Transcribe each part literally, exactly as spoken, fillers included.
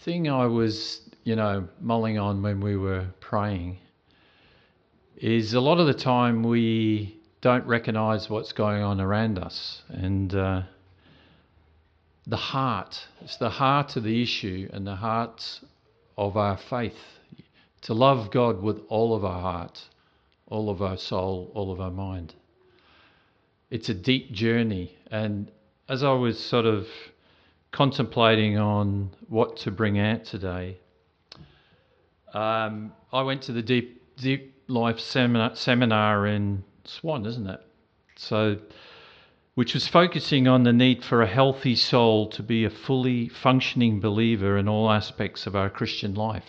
thing I was, you know, mulling on when we were praying is a lot of the time we don't recognise what's going on around us. And uh, the heart, it's the heart of the issue and the heart of our faith. To love God with all of our heart, all of our soul, all of our mind. It's a deep journey. And as I was sort of contemplating on what to bring out today, um, I went to the Deep Deep Life seminar, seminar in Swan, isn't it? So, which was focusing on the need for a healthy soul to be a fully functioning believer in all aspects of our Christian life.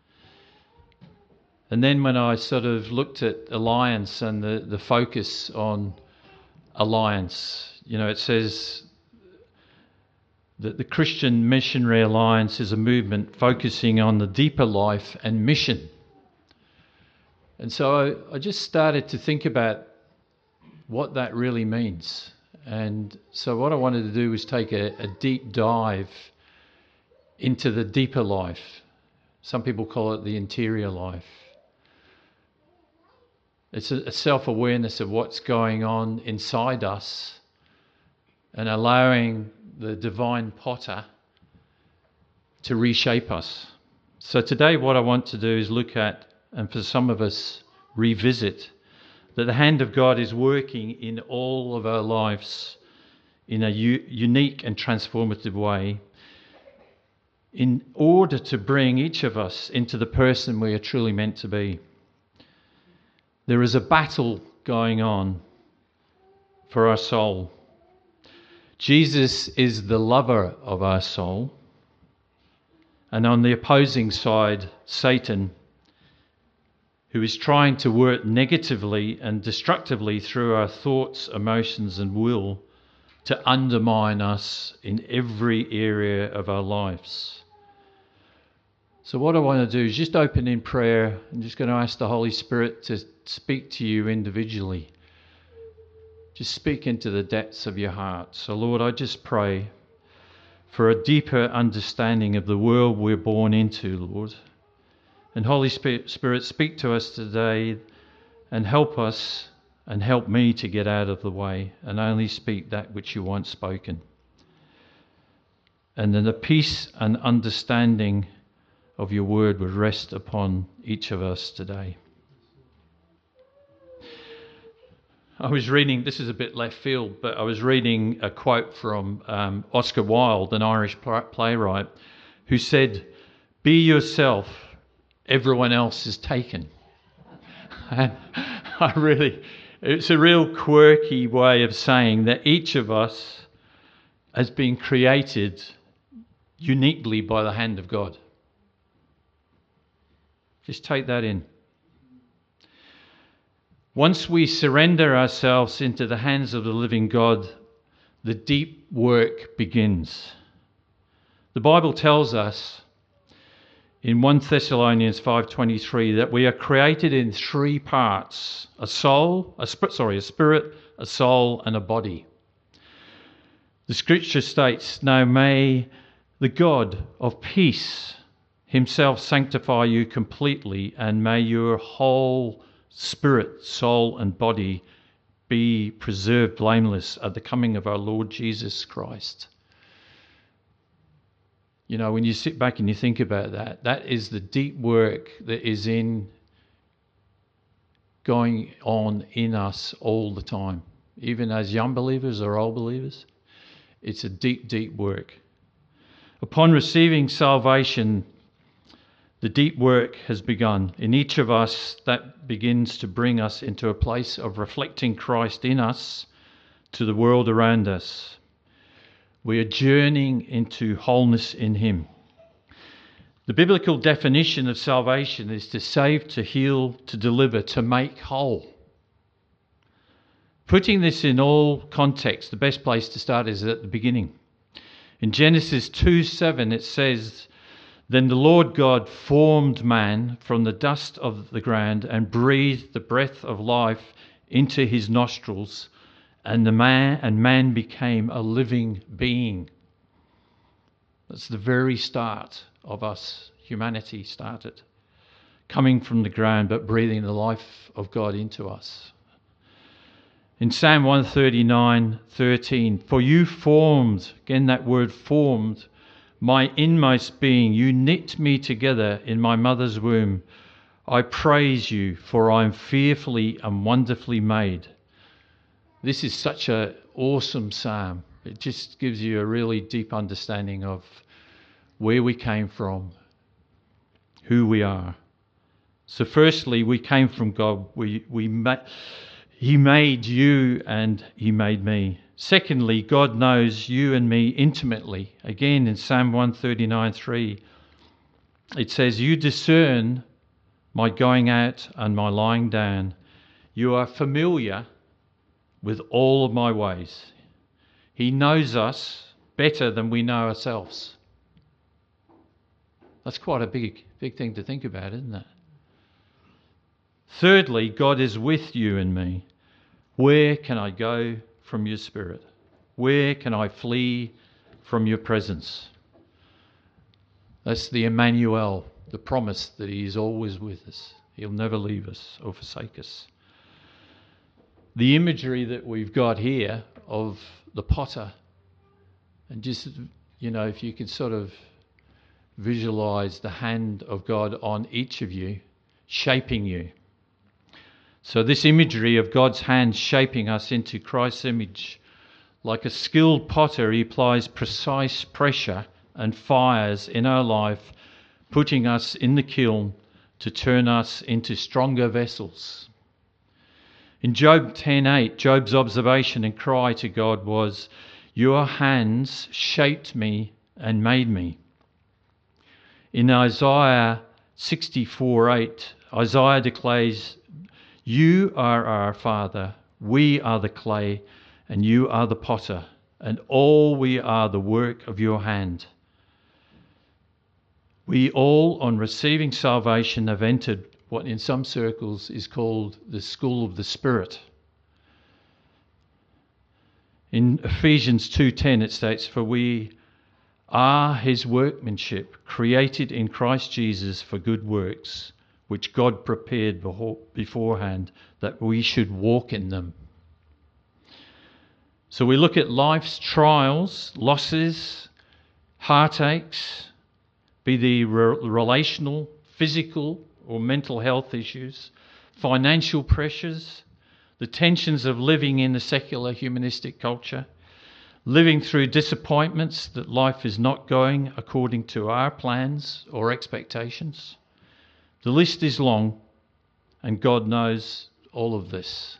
And then when I sort of looked at Alliance and the, the focus on Alliance, you know, it says that the Christian Missionary Alliance is a movement focusing on the deeper life and mission. And so I, I just started to think about what that really means. And so what I wanted to do was take a, a deep dive into the deeper life. Some people call it the interior life. It's a, a self-awareness of what's going on inside us and allowing the divine potter to reshape us. So today what I want to do is look at, and for some of us, revisit, that the hand of God is working in all of our lives in a u- unique and transformative way in order to bring each of us into the person we are truly meant to be. There is a battle going on for our soul. Jesus is the lover of our soul. And on the opposing side, Satan, who is trying to work negatively and destructively through our thoughts, emotions, and will to undermine us in every area of our lives. So what I want to do is just open in prayer. I'm just going to ask the Holy Spirit to speak to you individually. Just speak into the depths of your heart. So Lord, I just pray for a deeper understanding of the world we're born into, Lord. And Holy Spirit, speak to us today and help us and help me to get out of the way and only speak that which you want spoken. And then the peace and understanding of your word would rest upon each of us today. I was reading, this is a bit left field, but I was reading a quote from um, Oscar Wilde, an Irish playwright, who said, "Be yourself, everyone else is taken." And I really, it's a real quirky way of saying that each of us has been created uniquely by the hand of God. Just take that in. Once we surrender ourselves into the hands of the living God, the deep work begins. The Bible tells us in First Thessalonians five twenty-three that we are created in three parts: a soul, a sp- sorry, a spirit, a soul, and a body. The scripture states, "Now may the God of peace himself sanctify you completely, and may your whole spirit, soul, and body be preserved blameless at the coming of our Lord Jesus Christ." You know, when you sit back and you think about that, that is the deep work that is in going on in us all the time, even as young believers or old believers. It's a deep, deep work. Upon receiving salvation, the deep work has begun. In each of us, that begins to bring us into a place of reflecting Christ in us to the world around us. We are journeying into wholeness in Him. The biblical definition of salvation is to save, to heal, to deliver, to make whole. Putting this in all context, the best place to start is at the beginning. In Genesis two seven, it says, "Then the Lord God formed man from the dust of the ground and breathed the breath of life into his nostrils, and the man and man became a living being." That's the very start of us, humanity, started. Coming from the ground, but breathing the life of God into us. In Psalm one thirty-nine, thirteen, for you formed, again that word formed, my inmost being. You knit me together in my mother's womb. I praise you, for I am fearfully and wonderfully made. This is such an awesome psalm. It just gives you a really deep understanding of where we came from, who we are. So firstly, we came from God. We, we ma- He made you and He made me. Secondly, God knows you and me intimately. Again, in Psalm one thirty-nine, three, it says, you discern my going out and my lying down. You are familiar with all of my ways. He knows us better than we know ourselves. That's quite a big, big thing to think about, isn't it? Thirdly, God is with you and me. Where can I go from your spirit? Where can I flee from your presence? That's the Emmanuel, the promise that he is always with us. He'll never leave us or forsake us. The imagery that we've got here of the potter, and just, you know, if you could sort of visualize the hand of God on each of you, shaping you. So this imagery of God's hand shaping us into Christ's image, like a skilled potter, he applies precise pressure and fires in our life, putting us in the kiln to turn us into stronger vessels. In Job ten eight, Job's observation and cry to God was, your hands shaped me and made me. In Isaiah sixty-four eight, Isaiah declares, you are our Father, we are the clay, and you are the potter, and all we are the work of your hand. We all, on receiving salvation, have entered what in some circles is called the school of the Spirit. In Ephesians two ten it states, for we are his workmanship, created in Christ Jesus for good works, which God prepared beforehand that we should walk in them. So we look at life's trials, losses, heartaches, be they re- relational, physical or mental health issues, financial pressures, the tensions of living in a secular humanistic culture, living through disappointments that life is not going according to our plans or expectations. The list is long, and God knows all of this.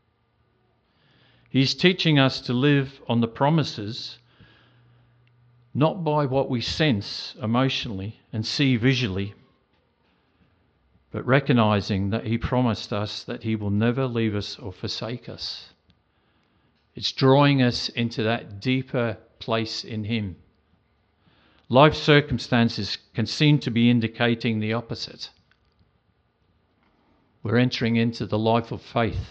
He's teaching us to live on the promises, not by what we sense emotionally and see visually, but recognizing that he promised us that he will never leave us or forsake us. It's drawing us into that deeper place in him. Life circumstances can seem to be indicating the opposite. We're entering into the life of faith.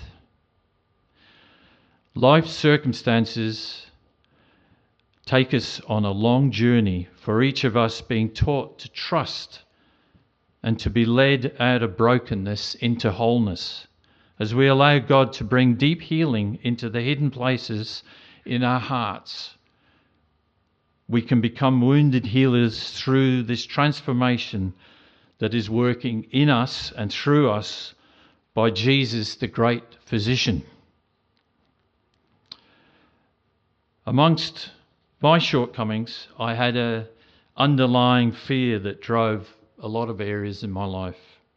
Life circumstances take us on a long journey, for each of us being taught to trust and to be led out of brokenness into wholeness, as we allow God to bring deep healing into the hidden places in our hearts. We can become wounded healers through this transformation that is working in us and through us by Jesus, the great physician. Amongst my shortcomings, I had an underlying fear that drove a lot of areas in my life.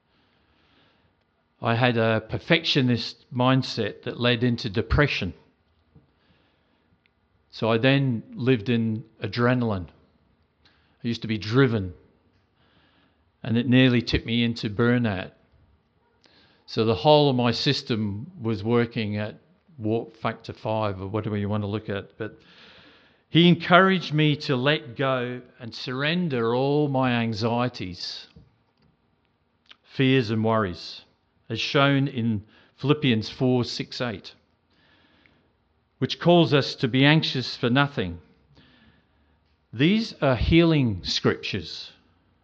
I had a perfectionist mindset that led into depression. So I then lived in adrenaline. I used to be driven, and it nearly tipped me into burnout. So the whole of my system was working at warp factor five, or whatever you want to look at. But he encouraged me to let go and surrender all my anxieties, fears and worries, as shown in Philippians four, six, eight, which calls us to be anxious for nothing. These are healing scriptures.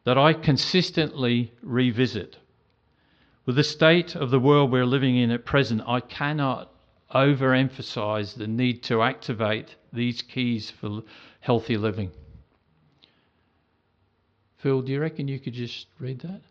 that I consistently revisit. With the state of the world we're living in at present, I cannot overemphasize the need to activate these keys for healthy living. Phil, do you reckon you could just read that?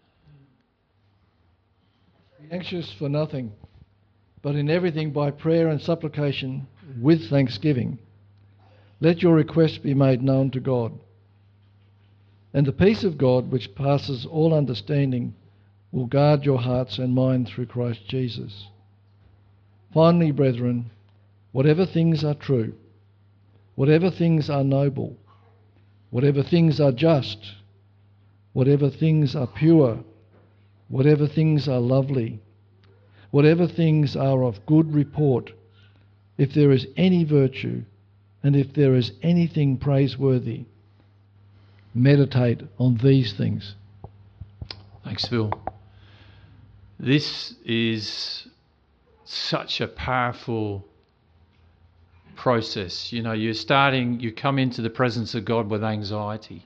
Be anxious for nothing, but in everything by prayer and supplication with thanksgiving, let your requests be made known to God. And the peace of God, which passes all understanding, will guard your hearts and minds through Christ Jesus. Finally, brethren, whatever things are true, whatever things are noble, whatever things are just, whatever things are pure, whatever things are lovely, whatever things are of good report, if there is any virtue, and if there is anything praiseworthy, meditate on these things. Thanks, Phil. This is such a powerful process. You know, you're starting, you come into the presence of God with anxiety.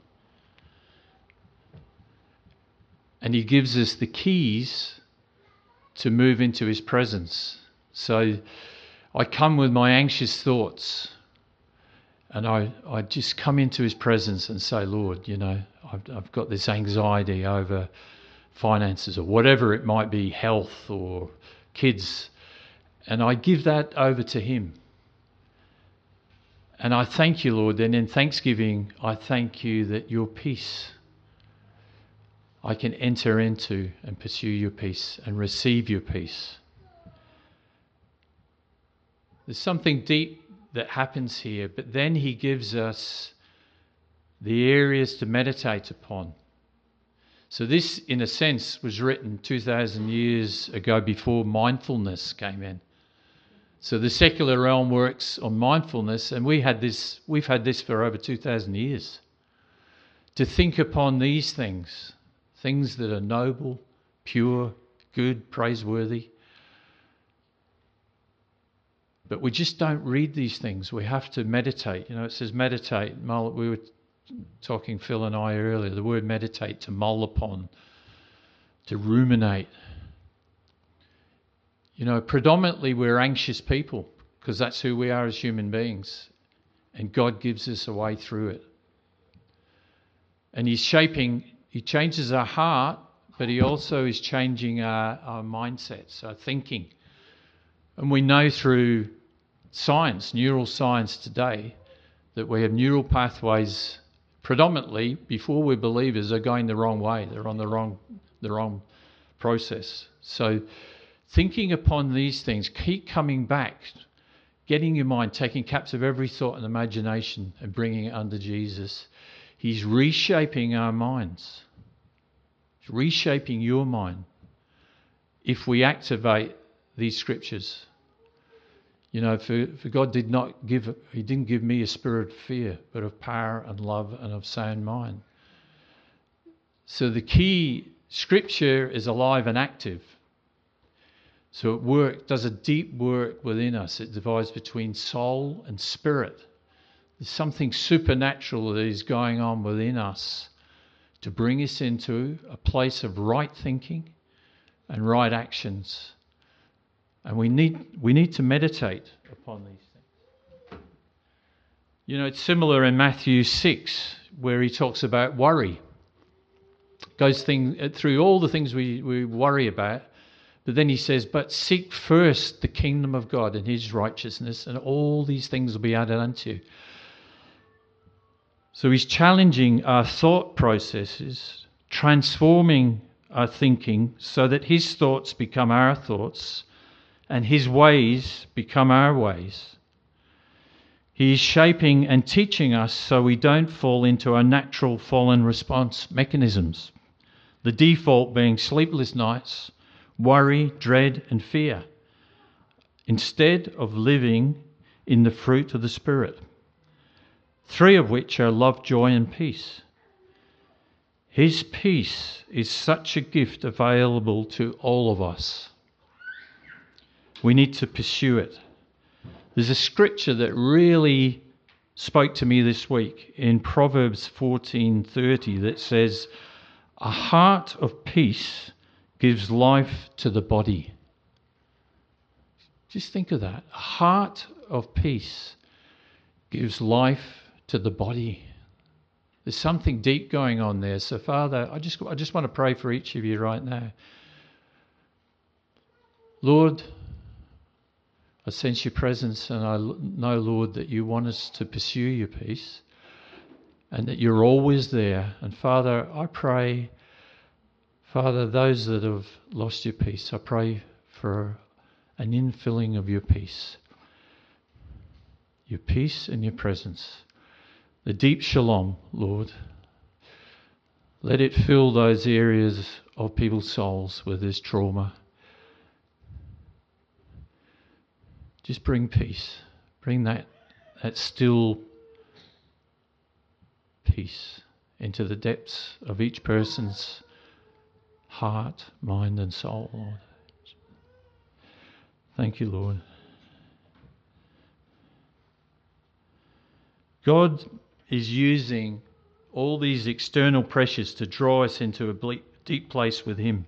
And he gives us the keys to move into his presence. So I come with my anxious thoughts, and I, I just come into his presence and say, Lord, you know, I've, I've got this anxiety over finances or whatever it might be, health or kids. And I give that over to him. And I thank you, Lord. And in thanksgiving, I thank you that your peace, I can enter into and pursue your peace and receive your peace. There's something deep that happens here, but then he gives us the areas to meditate upon. So this, in a sense, was written two thousand years ago before mindfulness came in. So the secular realm works on mindfulness, and we had this, we've had this for over two thousand years. To think upon these things, things that are noble, pure, good, praiseworthy. But we just don't read these things. We have to meditate. You know, it says meditate. We were talking, Phil and I, earlier, the word meditate, to mull upon, to ruminate. You know, predominantly we're anxious people because that's who we are as human beings. And God gives us a way through it. And he's shaping, he changes our heart, but he also is changing our, our mindsets, our thinking. And we know through science, neural science today, that we have neural pathways predominantly, before we're believers, are going the wrong way. They're on the wrong, the wrong process. So thinking upon these things, keep coming back, getting your mind, taking captive every thought and imagination and bringing it under Jesus. He's reshaping our minds. He's reshaping your mind if we activate these scriptures. You know, for, for God did not give, he didn't give me a spirit of fear, but of power and love and of sound mind. So the key, scripture is alive and active. So it work, does a deep work within us. It divides between soul and spirit. There's something supernatural that is going on within us to bring us into a place of right thinking and right actions. And we need we need to meditate upon these things. You know, it's similar in Matthew six, where he talks about worry. Goes thing, through all the things we, we worry about, but then he says, but seek first the kingdom of God and his righteousness, and all these things will be added unto you. So he's challenging our thought processes, transforming our thinking so that his thoughts become our thoughts, and his ways become our ways. He is shaping and teaching us so we don't fall into our natural fallen response mechanisms. The default being sleepless nights, worry, dread, and fear, instead of living in the fruit of the Spirit, three of which are love, joy, and peace. His peace is such a gift available to all of us. We need to pursue it. There's a scripture that really spoke to me this week in Proverbs fourteen thirty that says, A heart of peace gives life to the body. Just think of that. A heart of peace gives life to the body. There's something deep going on there. So, Father, I just, I just want to pray for each of you right now. Lord, I sense your presence, and I know, Lord, that you want us to pursue your peace and that you're always there. And Father, I pray, Father, those that have lost your peace, I pray for an infilling of your peace. Your peace and your presence. The deep shalom, Lord. Let it fill those areas of people's souls where there's trauma. Just bring peace. Bring that, that still peace into the depths of each person's heart, mind and soul, Lord. Thank you, Lord. God is using all these external pressures to draw us into a deep place with him.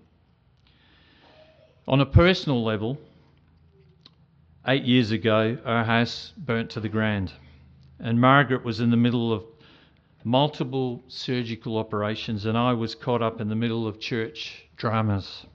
On a personal level, eight years ago, our house burnt to the ground, and Margaret was in the middle of multiple surgical operations, and I was caught up in the middle of church dramas.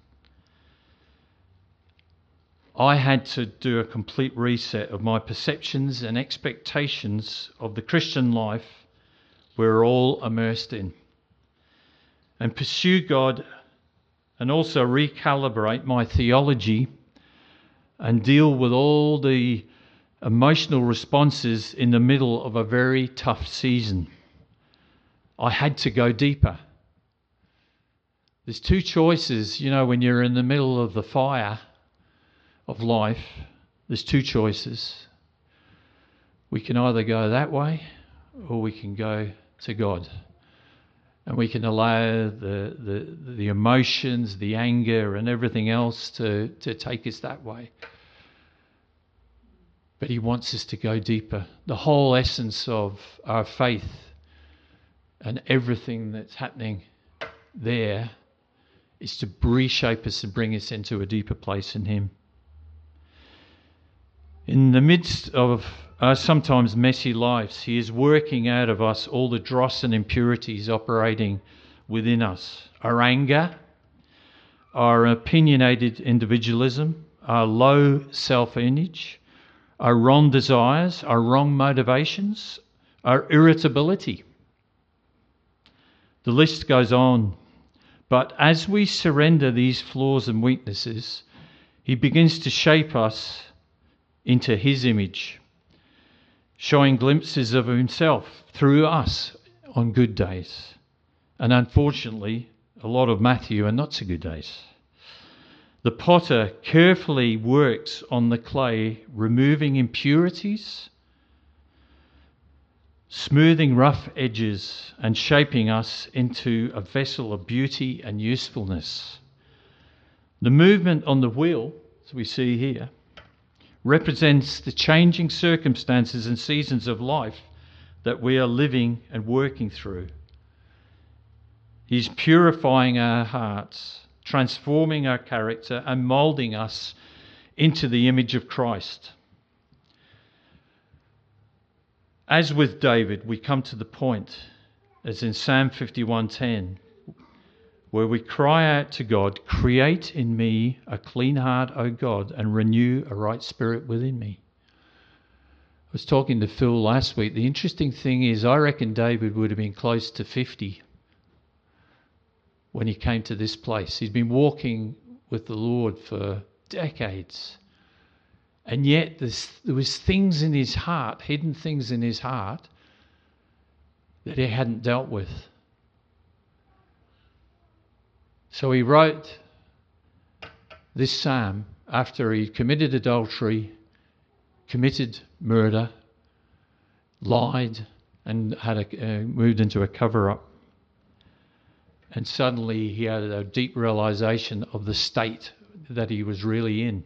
I had to do a complete reset of my perceptions and expectations of the Christian life we're all immersed in, and pursue God, and also recalibrate my theology and deal with all the emotional responses in the middle of a very tough season. I had to go deeper. There's two choices, you know, when you're in the middle of the fire of life, there's two choices. We can either go that way or we can go to God. And we can allow the, the, the emotions, the anger and everything else to, to take us that way. But he wants us to go deeper. The whole essence of our faith and everything that's happening there is to reshape us and bring us into a deeper place in him. In the midst of our sometimes messy lives, he is working out of us all the dross and impurities operating within us. Our anger, our opinionated individualism, our low self-image, our wrong desires, our wrong motivations, our irritability. The list goes on. But as we surrender these flaws and weaknesses, he begins to shape us into his image, showing glimpses of himself through us on good days. And unfortunately, a lot of Matthew and not so good days. The potter carefully works on the clay, removing impurities, smoothing rough edges, and shaping us into a vessel of beauty and usefulness. The movement on the wheel, as we see here, represents the changing circumstances and seasons of life that we are living and working through. He's purifying our hearts, transforming our character, and moulding us into the image of Christ. As with David, we come to the point, as in Psalm fifty-one ten, where we cry out to God, "Create in me a clean heart, O God, and renew a right spirit within me." I was talking to Phil last week. The interesting thing is, I reckon David would have been close to fifty when he came to this place. He'd been walking with the Lord for decades. And yet there was things in his heart, hidden things in his heart, that he hadn't dealt with. So he wrote this psalm after he committed adultery, committed murder, lied, and had a, uh, moved into a cover-up. And suddenly he had a deep realization of the state that he was really in.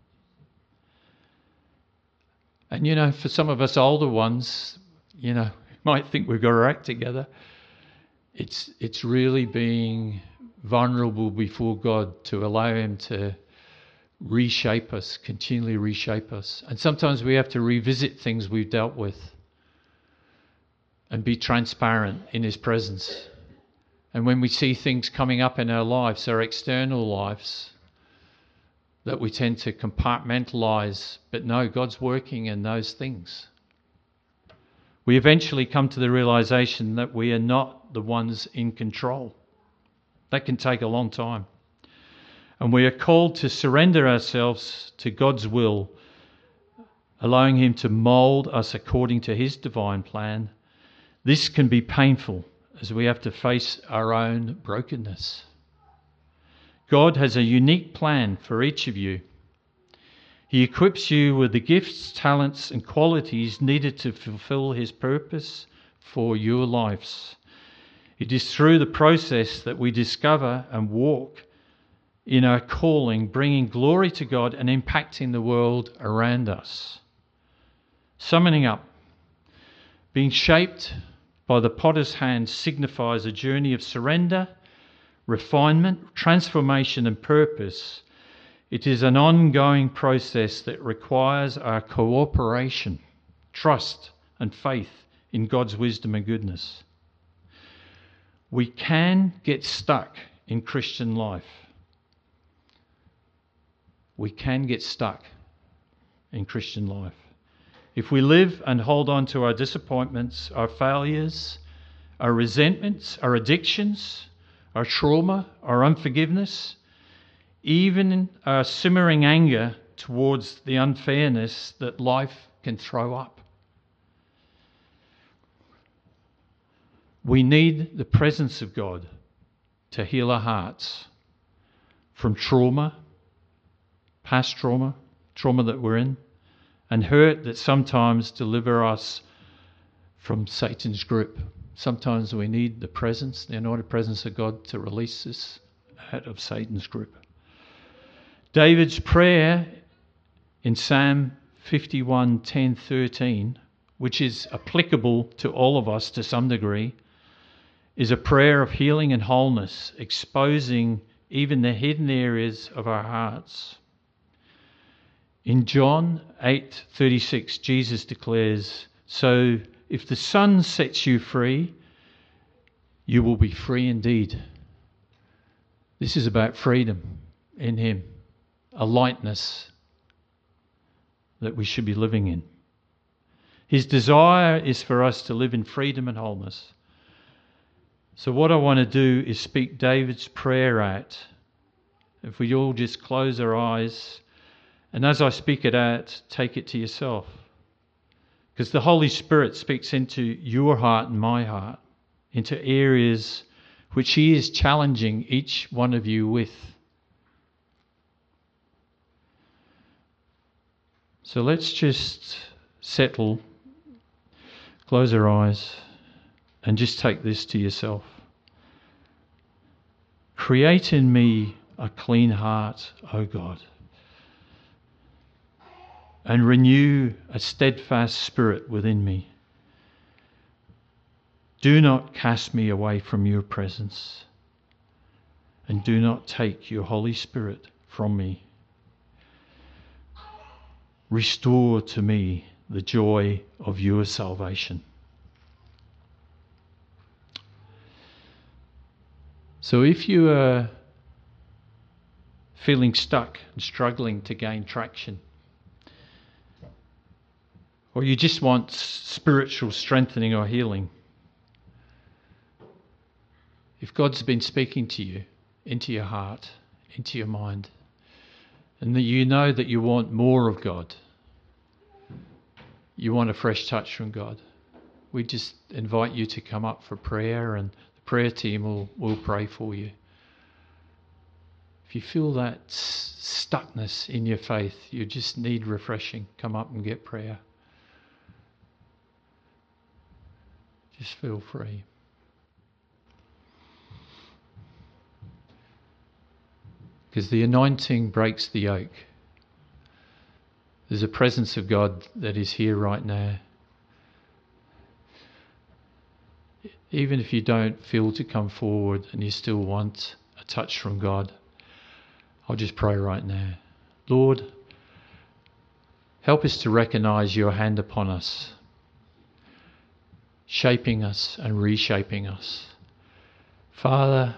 And, you know, for some of us older ones, you know, might think we've got our act together. It's, it's really being vulnerable before God to allow him to reshape us, continually reshape us. And sometimes we have to revisit things we've dealt with and be transparent in his presence. And when we see things coming up in our lives, our external lives, that we tend to compartmentalize, but no, God's working in those things. We eventually come to the realization that we are not the ones in control. That can take a long time. And we are called to surrender ourselves to God's will, allowing him to mould us according to his divine plan. This can be painful as we have to face our own brokenness. God has a unique plan for each of you. He equips you with the gifts, talents, and qualities needed to fulfill his purpose for your lives. It is through the process that we discover and walk in our calling, bringing glory to God and impacting the world around us. Summing up, being shaped by the potter's hand signifies a journey of surrender, refinement, transformation, and purpose. It is an ongoing process that requires our cooperation, trust, and faith in God's wisdom and goodness. We can get stuck in Christian life. We can get stuck in Christian life. If we live and hold on to our disappointments, our failures, our resentments, our addictions, our trauma, our unforgiveness, even our simmering anger towards the unfairness that life can throw up. We need the presence of God to heal our hearts from trauma, past trauma, trauma that we're in, and hurt that sometimes deliver us from Satan's grip. Sometimes we need the presence, the anointed presence of God to release us out of Satan's grip. David's prayer in Psalm fifty-one, ten, thirteen, which is applicable to all of us to some degree, is a prayer of healing and wholeness, exposing even the hidden areas of our hearts. In John eight thirty-six, Jesus declares, "So if the Son sets you free, you will be free indeed." This is about freedom in him, a lightness that we should be living in. His desire is for us to live in freedom and wholeness. So what I want to do is speak David's prayer out. If we all just close our eyes, and as I speak it out, take it to yourself. Because the Holy Spirit speaks into your heart and my heart, into areas which he is challenging each one of you with. So let's just settle, close our eyes, and just take this to yourself. Create in me a clean heart, O God, and renew a steadfast spirit within me. Do not cast me away from your presence, and do not take your Holy Spirit from me. Restore to me the joy of your salvation. So if you are feeling stuck and struggling to gain traction, or you just want spiritual strengthening or healing, if God's been speaking to you, into your heart, into your mind, and that you know that you want more of God, you want a fresh touch from God, we just invite you to come up for prayer, and the prayer team will, will pray for you. If you feel that stuckness in your faith, you just need refreshing, come up and get prayer. Just feel free. Because the anointing breaks the yoke. There's a presence of God that is here right now. even if you don't feel to come forward and you still want a touch from God, I'll just pray right now. Lord, help us to recognise your hand upon us, shaping us and reshaping us. Father,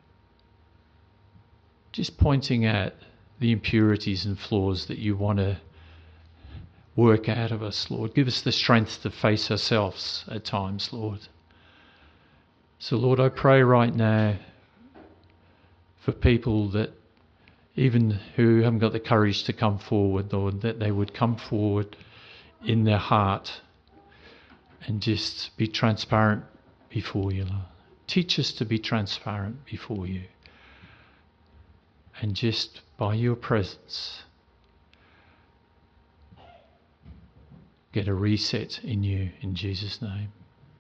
just pointing at the impurities and flaws that you want to work out of us, Lord. Give us the strength to face ourselves at times, Lord. So, Lord, I pray right now for people that even who haven't got the courage to come forward, Lord, that they would come forward in their heart and just be transparent before you, Lord. Teach us to be transparent before you. And just by your presence, get a reset in you, in Jesus' name.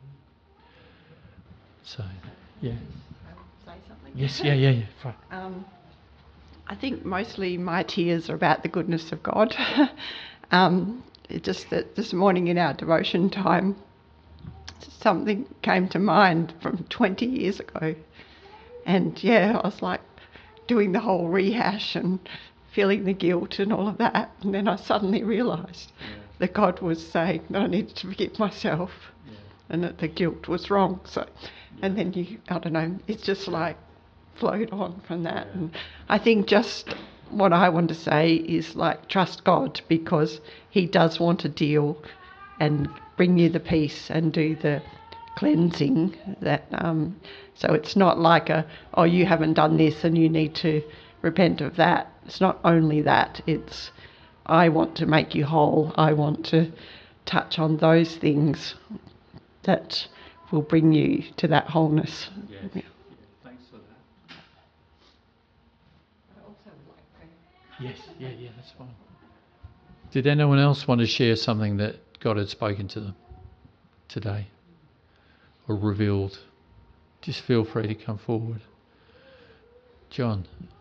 So, yeah. Say something? Yes, yeah, yeah, yeah. Fine. Um, I think mostly my tears are about the goodness of God. um, it just that this morning in our devotion time, something came to mind from twenty years ago. And yeah, I was like doing the whole rehash and feeling the guilt and all of that. And then I suddenly realised yeah. that God was saying that I needed to forgive myself yeah. and that the guilt was wrong. So, yeah. and then you, I don't know, it's just like flowed on from that. Yeah. And I think just what I want to say is like trust God, because he does want to deal and bring you the peace and do the cleansing. That um, so it's not like a, oh, you haven't done this and you need to repent of that. It's not only that, it's I want to make you whole. I want to touch on those things that will bring you to that wholeness. Yes. Yeah. Yeah, thanks for that. I also would like to... Yes, yeah, yeah, that's fine. Did anyone else want to share something that God had spoken to them today or revealed? Just feel free to come forward. John.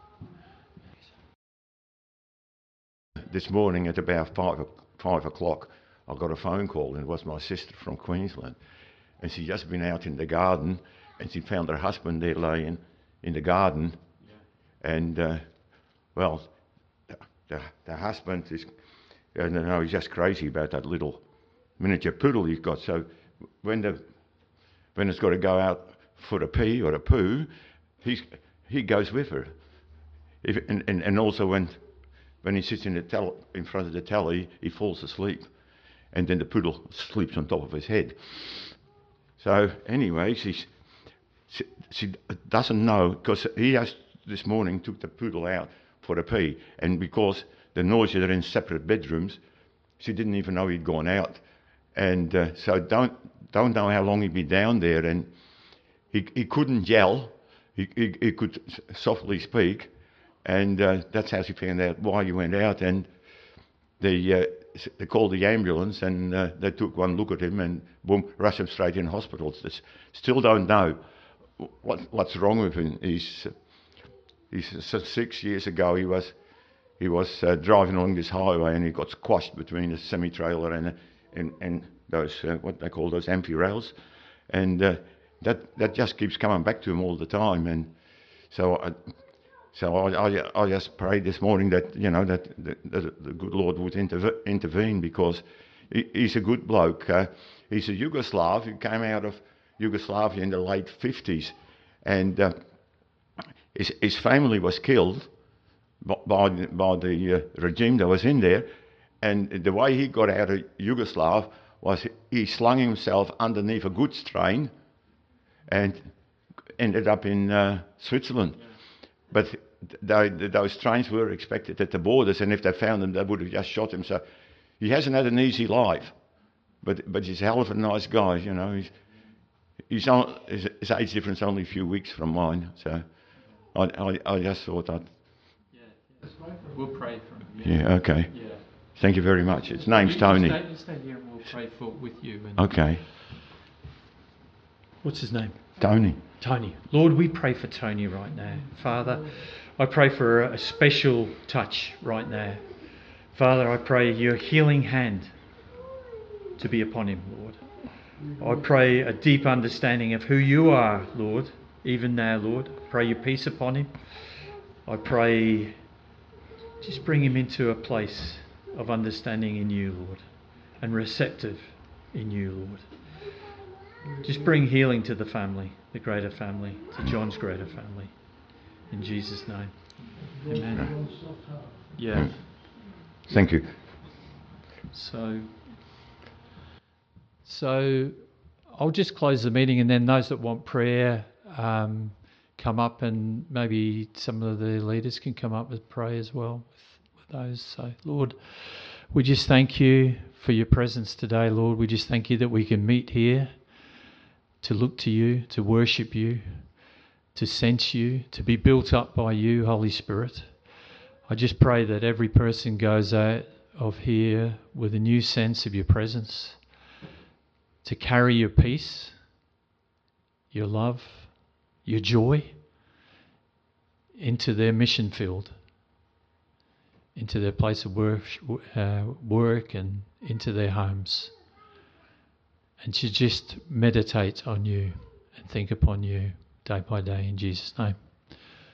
This morning at about five, five o'clock, I got a phone call, and it was my sister from Queensland. And she'd just been out in the garden, and she found her husband there laying in the garden. Yeah. And, uh, well, the, the, the husband is, I don't know, he's just crazy about that little miniature poodle he's got. So when the when it's got to go out for a pee or a poo, he's, he goes with her. If, and, and, and also when when he sits in the tel- in front of the telly, he falls asleep, and then the poodle sleeps on top of his head. So anyway, she's, she she doesn't know, because he has this morning took the poodle out for a pee, and because the noises are in separate bedrooms, she didn't even know he'd gone out, and uh, so don't don't know how long he'd be down there, and he he couldn't yell, he he, he could softly speak. And uh, that's how she found out why you went out. And they, uh, they called the ambulance, and uh, they took one look at him and boom, rushed him straight in hospital. They still don't know what what's wrong with him. He's, he's six years ago he was he was uh, driving along this highway, and he got squashed between a semi-trailer and a, and, and those uh, what they call those amphi rails, and uh, that that just keeps coming back to him all the time. And so. I, So I, I, I just prayed this morning that, you know, that, that, that the good Lord would interve- intervene, because he, he's a good bloke. Uh, he's a Yugoslav who came out of Yugoslavia in the late fifties, and uh, his, his family was killed by, by, by the uh, regime that was in there, and the way he got out of Yugoslav was he slung himself underneath a goods train and ended up in uh, Switzerland. Yeah. But they, those trains were expected at the borders, and if they found him, they would have just shot him. So he hasn't had an easy life, but but he's a hell of a nice guy, you know. He's, he's on, his, his age difference only a few weeks from mine, so I I, I just thought I'd... Yeah, we'll pray for him. Yeah, yeah okay. Yeah. Thank you very much. His name's you Tony. Stay, you stay here and we'll pray for, with you. And okay. What's his name? Tony. Tony. Lord, we pray for Tony right now. Father, I pray for a special touch right now. Father, I pray your healing hand to be upon him, Lord. I pray a deep understanding of who you are, Lord, even now, Lord. I pray your peace upon him. I pray just bring him into a place of understanding in you, Lord, and receptive in you, Lord. Just bring healing to the family, the greater family, to John's greater family. In Jesus' name. Amen. Yeah. Thank you. So, so I'll just close the meeting, and then those that want prayer um, come up, and maybe some of the leaders can come up with pray as well with, with those. So, Lord, we just thank you for your presence today, Lord. We just thank you that we can meet here to look to you, to worship you, to sense you, to be built up by you, Holy Spirit. I just pray that every person goes out of here with a new sense of your presence, to carry your peace, your love, your joy into their mission field, into their place of work, uh, work and into their homes, and to just meditate on you and think upon you day by day in Jesus' name.